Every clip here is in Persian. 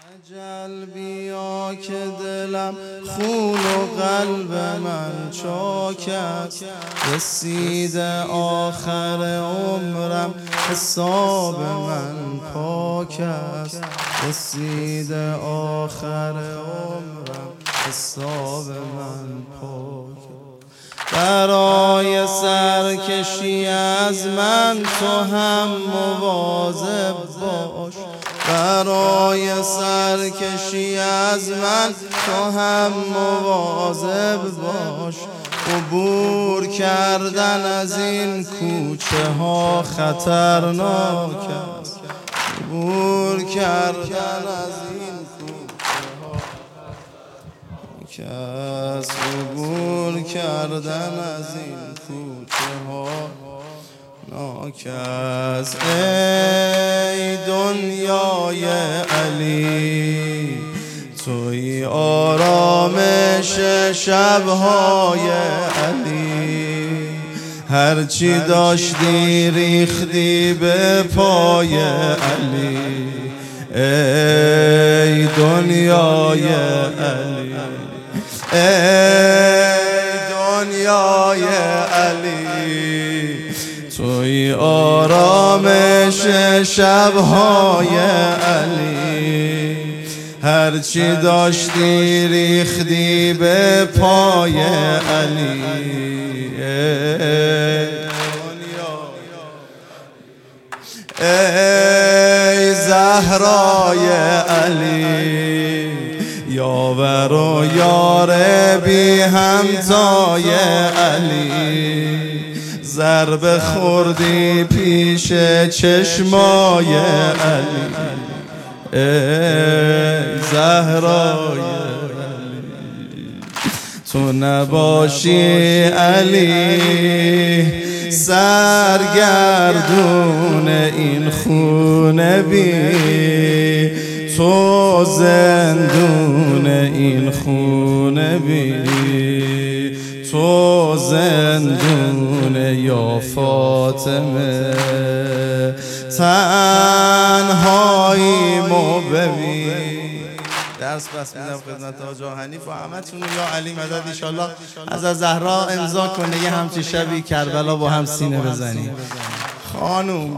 اجل بیا که دلم خون و قلب من چاک است، رسید آخر عمرم حساب من پاک است، رسید آخر عمرم حساب من پاک است. برای سرکشی از من تو هم مواظب باش، برای سرکشی از من تو هم مواظب باش. عبور کردن از این کوچه ها خطرناک است، عبور کردن از این کوچه ها خطرناک است، عبور کردن از این کوچه ها ناک است. ای دنیای علی توی آرامش شبهای علی، هرچی داشتی ریختی به پای علی. ای دنیای علی، ای دنیای علی توی آرامش شبهای علی، هرچی داشتی ریختی به پای علی. ای زهرای علی، یاور و یار بی همتای علی، ضربه خوردی پیش چشمای علی. ای زهرای علی، تو نباشی علی سرگردون این خونه بی، تو زندون این خونه بی، تو زندون یا فاطمه تنهایی مو ببین. درس بس میدم خدمت حاج حنیف و همتون یا علی مدد انشالله از زهرا امضا کنه یه همچی شبی کربلا با هم سینه بزنیم. خانوم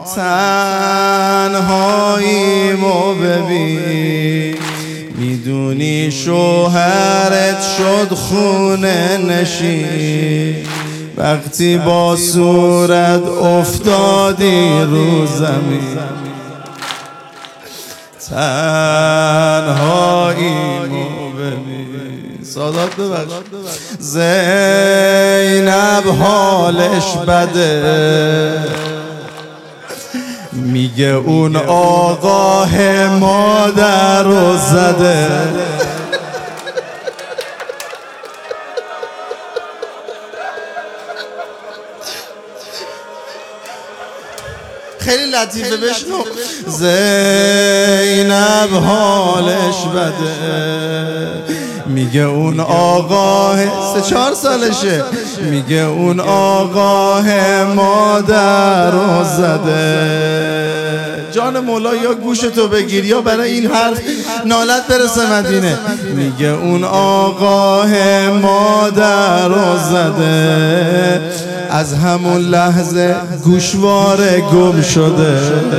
تنهایی مو ببین، میدونی شوهرت شد خونه نشین، وقتی با صورت افتادی رو زمین. تنهایی مو ببین. سادات ببخش. زینب حالش بده، میگه اون آقاه مادر رو زده. خیلی لطیفه بشنو. زینب حالش بده، میگه اون آقاه 3-4 سالشه، میگه اون آقاه مادر رو زده. جان مولا یا گوشتو بگیر یا برای این حرف نالت برسه مدینه. میگه اون آقاه مادر رو زده، از همون لحظه گوشواره گم شده.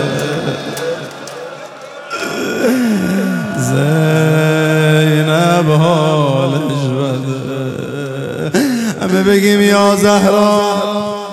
زینب حالش بده، همه بگیم یا زهرا.